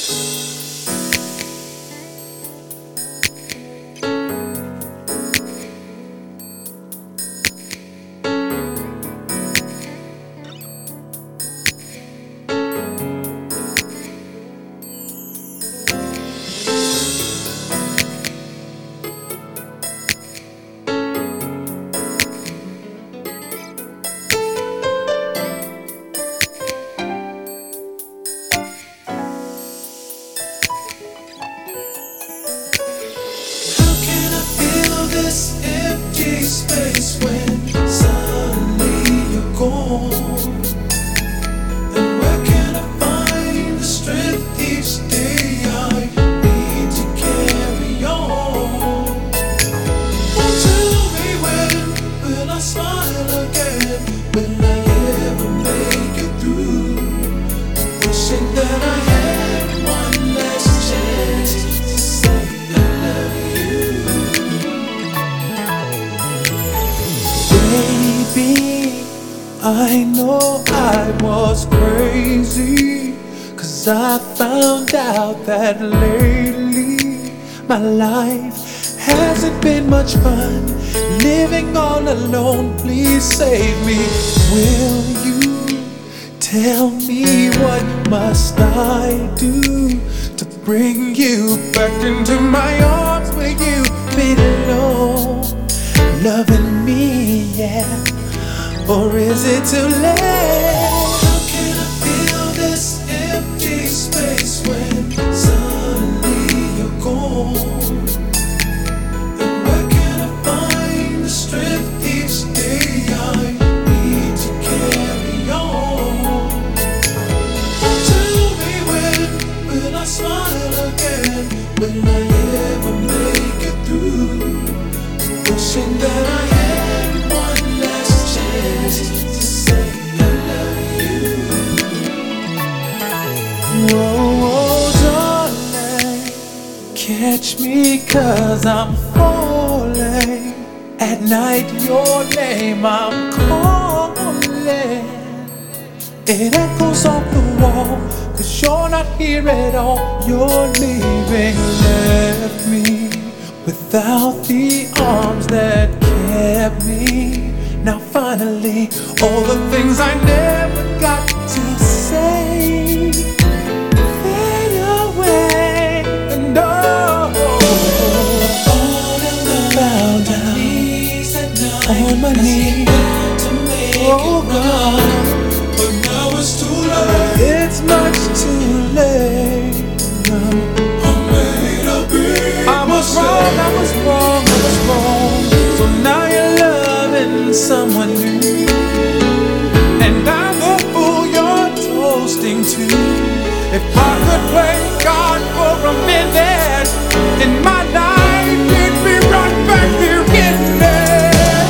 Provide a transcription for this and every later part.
This empty space when suddenly you're gone. And where can I find the strength each day I need to carry on? Oh, tell me when will I smile again? Will I ever make it through? Wishing that I had one last chance to say I love you. Baby, I know I was crazy, 'cause I found out that lately my life hasn't been much fun. Living all alone, please save me. Will you tell me what must I do to bring you back into my arms where you belong? Loving me, yeah, or is it too late? How can I fill this empty space when suddenly you're gone? And where can I find the strength each day I need to carry on? Tell me when will I smile again? Will I ever make it through? Wishing that I had one last chance to say I love you. Whoa, darling, catch me 'cause I'm falling. At night your name I'm calling. It echoes off the wall, 'cause you're not here at all. You're leaving, left me without the arms that kept me. Now finally, all the things I never got to say fade away. And oh, all in the bow down on my knees to make it right. But now it's too late. It's much too late now. I was wrong. So now you're loving someone new, and I'm the fool you're toasting to. If I could play God for a minute in my life, it'd be right back here in there.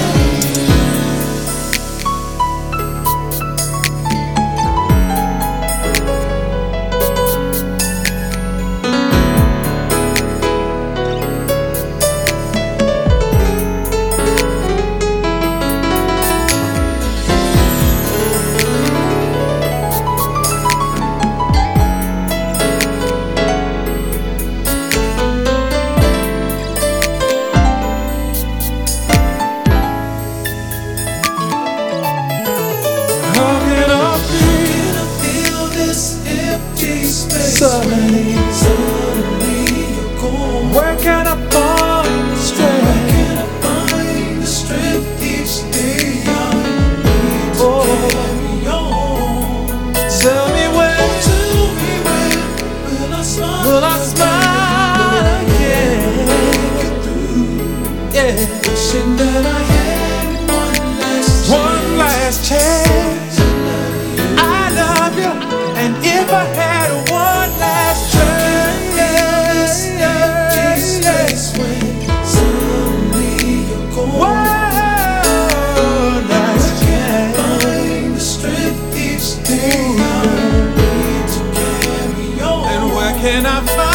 Suddenly you're gone. Where can I find the strength? Where can I find the strength each day I need to carry on? Tell me when will I smile? Will I smile again? Make it through. Yeah, wishing that I had one last chance. I love you, and if I had one last chance, when suddenly you're gone. One last chance. Find the strength each day I need to carry on. And where can I find